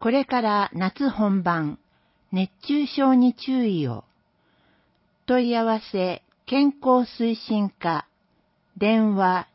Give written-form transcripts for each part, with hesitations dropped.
これから夏本番、熱中症に注意を。問い合わせ、健康推進課、電話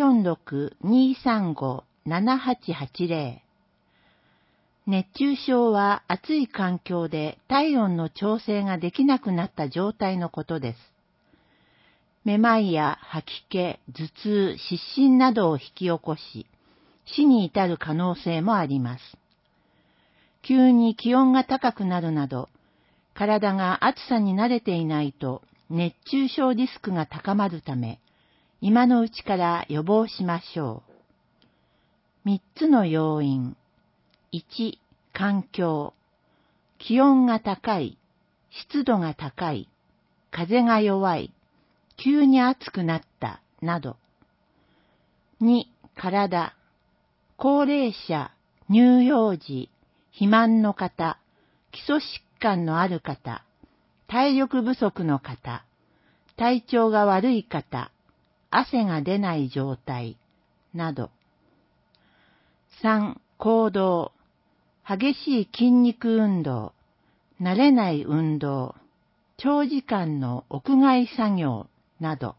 046-235-7880。熱中症は暑い環境で体温の調整ができなくなった状態のことです。めまいや吐き気、頭痛、失神などを引き起こし、死に至る可能性もあります。急に気温が高くなるなど、体が暑さに慣れていないと熱中症リスクが高まるため、今のうちから予防しましょう。3つの要因。1、環境。気温が高い、湿度が高い、風が弱い、急に暑くなった、など。2、体。高齢者、乳幼児、肥満の方、基礎疾患のある方、体力不足の方、体調が悪い方、汗が出ない状態、など。3、行動。激しい筋肉運動、慣れない運動、長時間の屋外作業、など。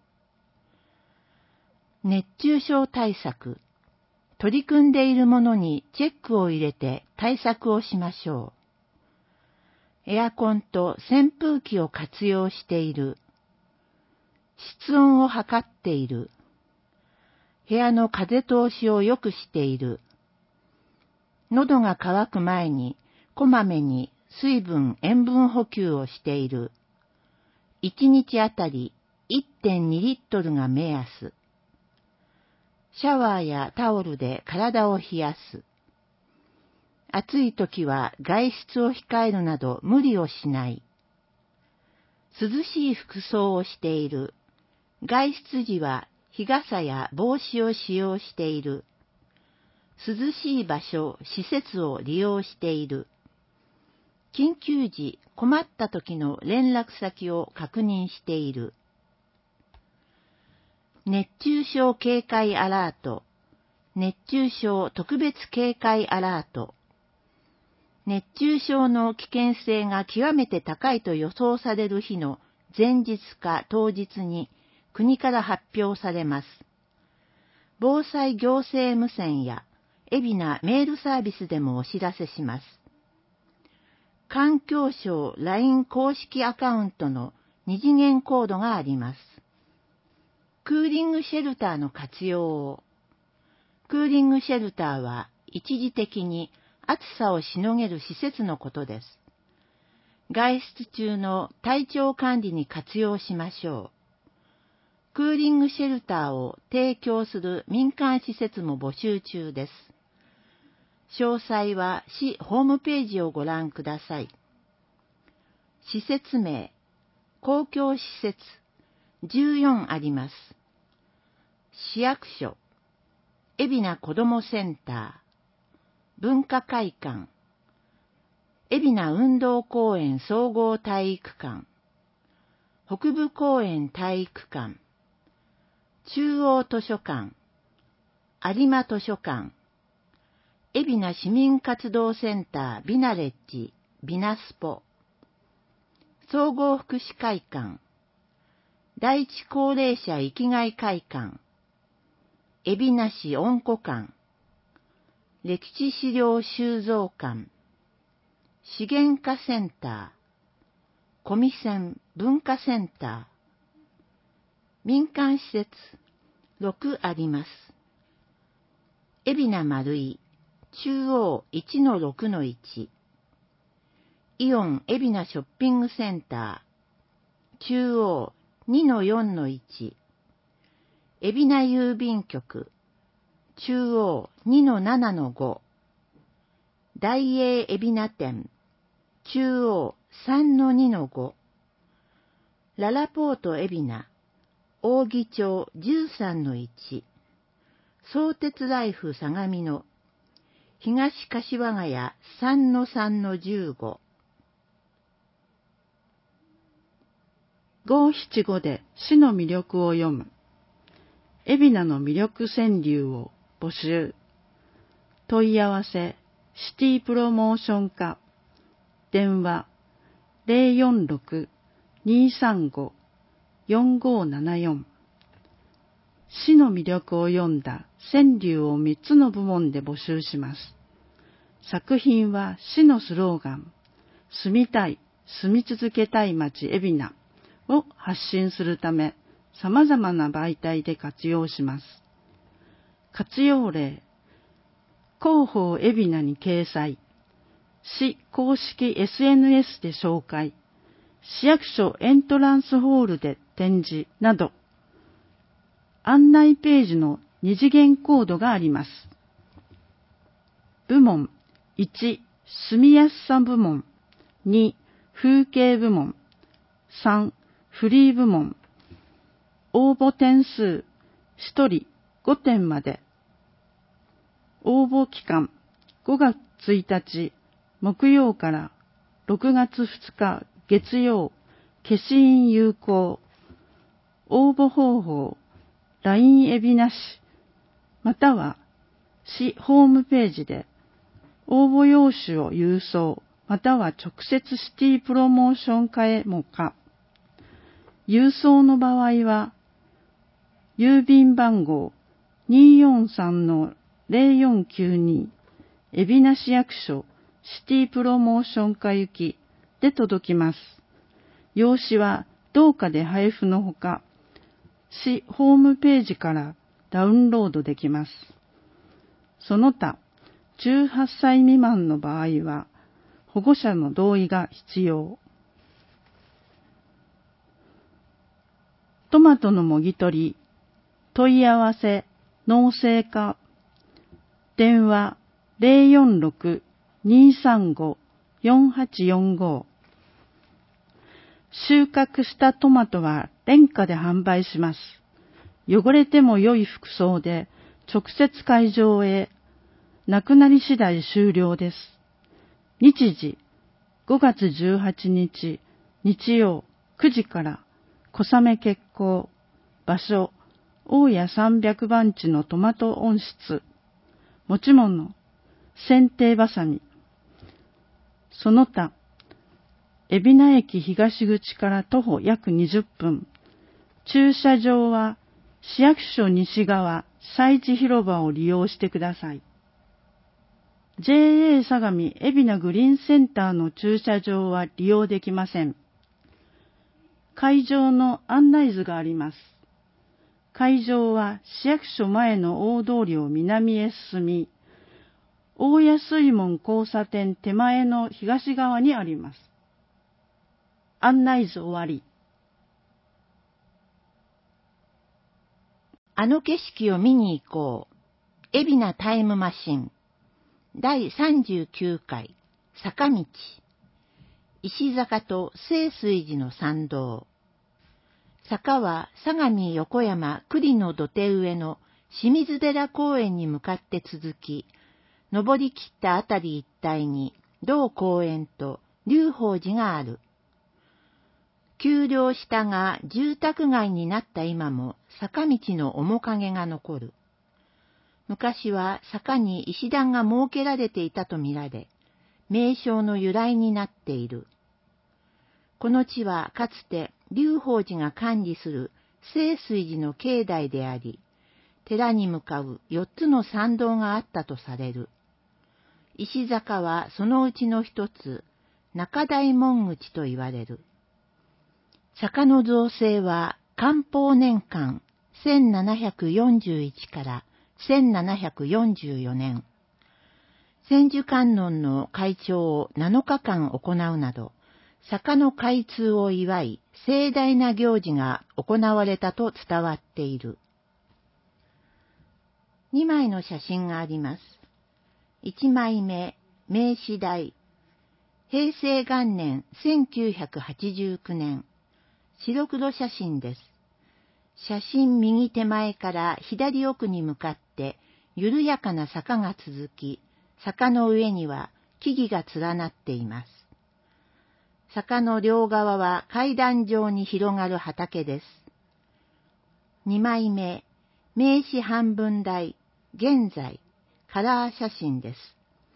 熱中症対策。取り組んでいるものにチェックを入れて対策をしましょう。エアコンと扇風機を活用している。室温を測っている。部屋の風通しを良くしている。喉が渇く前にこまめに水分・塩分補給をしている。1日あたり 1.2 リットルが目安。シャワーやタオルで体を冷やす。暑い時は外出を控えるなど無理をしない。涼しい服装をしている。外出時は日傘や帽子を使用している。涼しい場所、施設を利用している。緊急時、困った時の連絡先を確認している。熱中症警戒アラート、熱中症特別警戒アラート。熱中症の危険性が極めて高いと予想される日の前日か当日に国から発表されます。防災行政無線や海老名メールサービスでもお知らせします。環境省 LINE 公式アカウントの二次元コードがあります。クーリングシェルターの活用を。クーリングシェルターは一時的に暑さをしのげる施設のことです。外出中の体調管理に活用しましょう。クーリングシェルターを提供する民間施設も募集中です。詳細は市ホームページをご覧ください。施設名、公共施設、14あります。市役所、海老名子どもセンター、文化会館、海老名運動公園総合体育館、北部公園体育館、中央図書館、有馬図書館、海老名市民活動センタービナレッジ、ビナスポ、総合福祉会館、第一高齢者生きがい会館、海老名市温古館、歴史資料収蔵館、資源科センター、コミセン文化センター、民間施設6あります。海老名丸井、中央 1-6-1、イオン海老名ショッピングセンター、中央 2-4-1、海老名郵便局、中央 2-7-5、大英海老名店、中央 3-2-5、ララポート海老名、扇町 13-1、相鉄ライフ相模の、東柏ヶ谷 3-3-15。五七五で市の魅力を読む。海老名の魅力川柳を募集。問い合わせ、 シティプロモーション課電話046-235-4574詩の魅力を読んだ川柳を3つの部門で募集します。作品は詩のスローガン、住みたい、住み続けたい街海老名を発信するため、様々な媒体で活用します。活用例、広報海老名に掲載、市公式 SNS で紹介、市役所エントランスホールで展示など、案内ページの二次元コードがあります。部門1、住みやすさ部門、2、風景部門、3、フリー部門。応募点数1人5点まで。応募期間5月1日木曜から6月2日月曜、消印有効。応募方法、LINE 海老名市、または市ホームページで応募用紙を郵送、または直接シティプロモーション課へもか。郵送の場合は、郵便番号 243-0492 海老名市役所シティプロモーション課行きで届きます。用紙は同課で配布のほか、市ホームページからダウンロードできます。その他、18歳未満の場合は、保護者の同意が必要。トマトのもぎ取り、問い合わせ、農政課、電話046-235-4845。収穫したトマトは廉価で販売します。汚れても良い服装で直接会場へ、なくなり次第終了です。日時5月18日日曜9時から小雨決行。場所大谷300番地のトマト温室。持ち物剪定ばさみ。その他海老名駅東口から徒歩約20分。駐車場は市役所西側催事広場を利用してください。JA 相模海老名グリーンセンターの駐車場は利用できません。会場の案内図があります。会場は市役所前の大通りを南へ進み、大谷水門交差点手前の東側にあります。案内図終わり。 あの景色を見に行こう。海老名タイムマシン。第39回坂道。石坂と清水寺の参道。坂は相模横山栗の土手上の清水寺公園に向かって続き、登り切ったあたり一帯に同公園と龍宝寺がある。丘陵下が住宅街になった今も坂道の面影が残る。昔は坂に石段が設けられていたとみられ、名称の由来になっている。この地はかつて龍宝寺が管理する清水寺の境内であり、寺に向かう4つの参道があったとされる。石坂はそのうちの一つ、中大門口と言われる。坂の造成は寛宝年間1741から1744年。千手観音の開帳を7日間行うなど、坂の開通を祝い盛大な行事が行われたと伝わっている。2枚の写真があります。1枚目、名刺台。平成元年1989年。白黒写真です。写真右手前から左奥に向かって緩やかな坂が続き、坂の上には木々が連なっています。坂の両側は階段状に広がる畑です。2枚目、名刺半分台、現在、カラー写真です。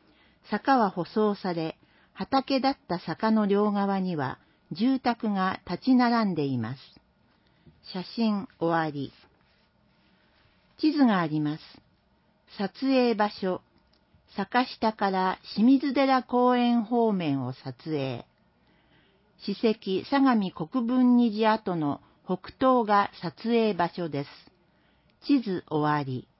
坂は舗装され、畑だった坂の両側には住宅が立ち並んでいます。写真終わり。地図があります。撮影場所。坂下から清水寺公園方面を撮影。史跡相模国分寺跡の北東が撮影場所です。地図終わり。